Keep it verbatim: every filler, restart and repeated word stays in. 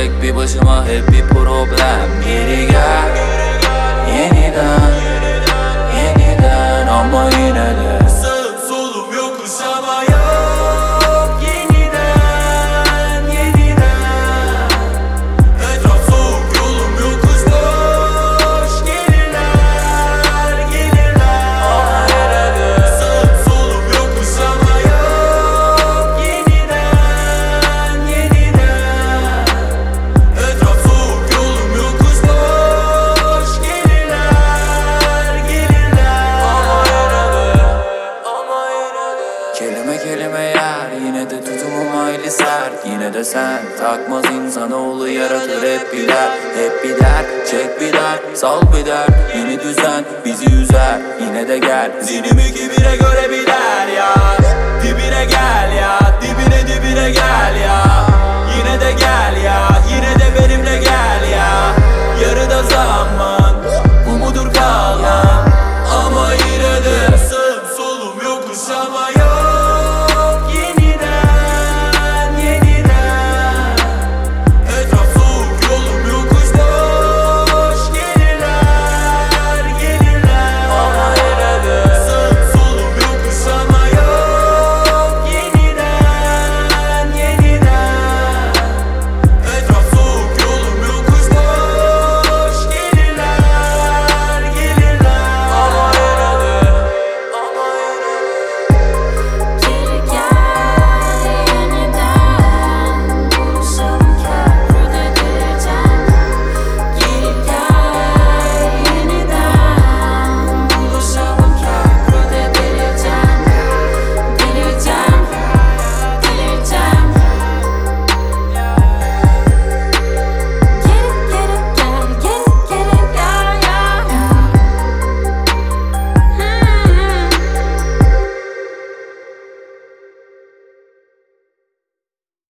tek bir başıma hep bir problem. Geri gel yeniden, yeniden ama yine de sağım solum yokuş ama yok. Yeniden, yeniden etraf soğuk, yolum yokuş boş. Gelirler, gelirler ama yine de sağım solum yokuş ama yok. Yeniden, yeniden etraf soğuk, yolum yokuş boş. Gelirler, gelirler ama yine de ama yine de kelime kelime yer, yine de tutumum hayli sert. Yine de sen takmaz insanoğlu yaratır hep bir dert. Hep bir dert, çek bir dert, sal bir dert. Yeni düzen bizi üzer, yine de gel. Zinimi kibire göre biler ya. Dibine gel ya, dibine dibine gel ya. Yine de gel ya, yine de benimle gel ya. Yarıda zaman